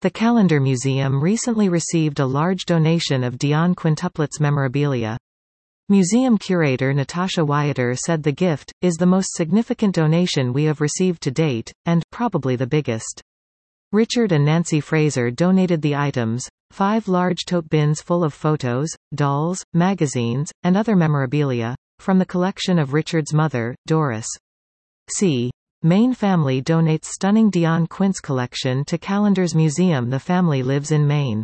The Callender Museum recently received a large donation of Dion quintuplets memorabilia. Museum curator Natasha Wyatter said the gift is the most significant donation we have received to date, and probably the biggest. Richard and Nancy Fraser donated the items, 5 large tote bins full of photos, dolls, magazines, and other memorabilia, from the collection of Richard's mother, Doris. C. Main family donates stunning Dion quince collection to Callender's museum. The family lives in Maine.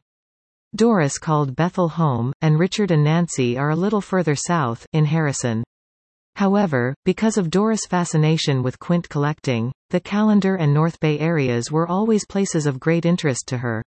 Doris called Bethel home, and Richard and Nancy are a little further south, in Harrison. However, because of Doris' fascination with quint collecting, the Callender and North Bay areas were always places of great interest to her.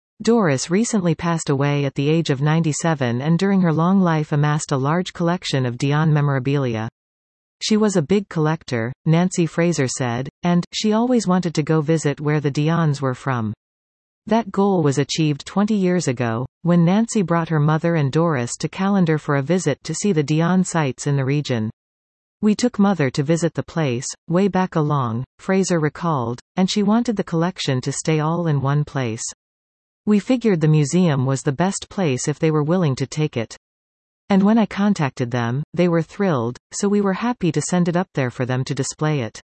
Doris recently passed away at the age of 97 and during her long life amassed a large collection of Dion memorabilia. She was a big collector, Nancy Fraser said, and she always wanted to go visit where the Dions were from. That goal was achieved 20 years ago, when Nancy brought her mother and Doris to Callender for a visit to see the Dion sites in the region. We took Mother to visit the place, way back along, Fraser recalled, and she wanted the collection to stay all in one place. We figured the museum was the best place if they were willing to take it. And when I contacted them, they were thrilled, so we were happy to send it up there for them to display it.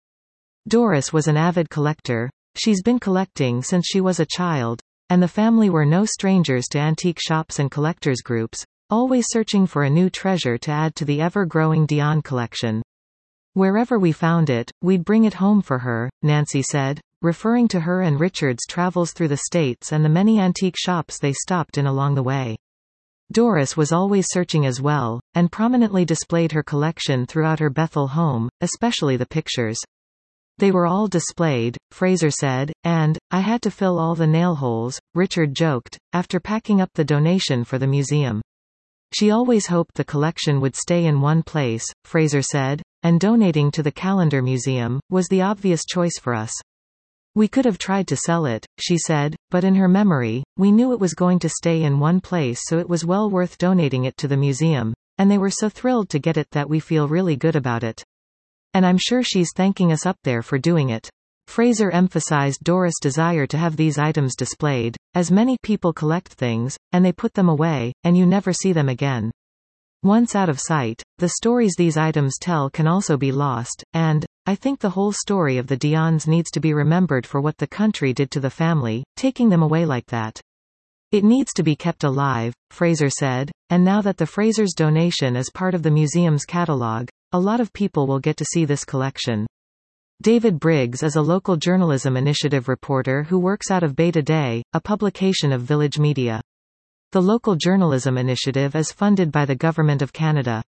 Doris was an avid collector. She's been collecting since she was a child, and the family were no strangers to antique shops and collectors groups, always searching for a new treasure to add to the ever-growing Dion collection. Wherever we found it, we'd bring it home for her, Nancy said, referring to her and Richard's travels through the States and the many antique shops they stopped in along the way. Doris was always searching as well, and prominently displayed her collection throughout her Bethel home, especially the pictures. They were all displayed, Fraser said, and I had to fill all the nail holes, Richard joked, after packing up the donation for the museum. She always hoped the collection would stay in one place, Fraser said, and donating to the Callender Museum was the obvious choice for us. We could have tried to sell it, she said, but in her memory, we knew it was going to stay in one place, so it was well worth donating it to the museum, and they were so thrilled to get it that we feel really good about it. And I'm sure she's thanking us up there for doing it. Fraser emphasized Doris' desire to have these items displayed, as many people collect things, and they put them away, and you never see them again. Once out of sight, the stories these items tell can also be lost, and I think the whole story of the Dions needs to be remembered for what the country did to the family, taking them away like that. It needs to be kept alive, Fraser said, and now that the Fraser's donation is part of the museum's catalog, a lot of people will get to see this collection. David Briggs is a local journalism initiative reporter who works out of Beta Day, a publication of Village Media. The local journalism initiative is funded by the Government of Canada.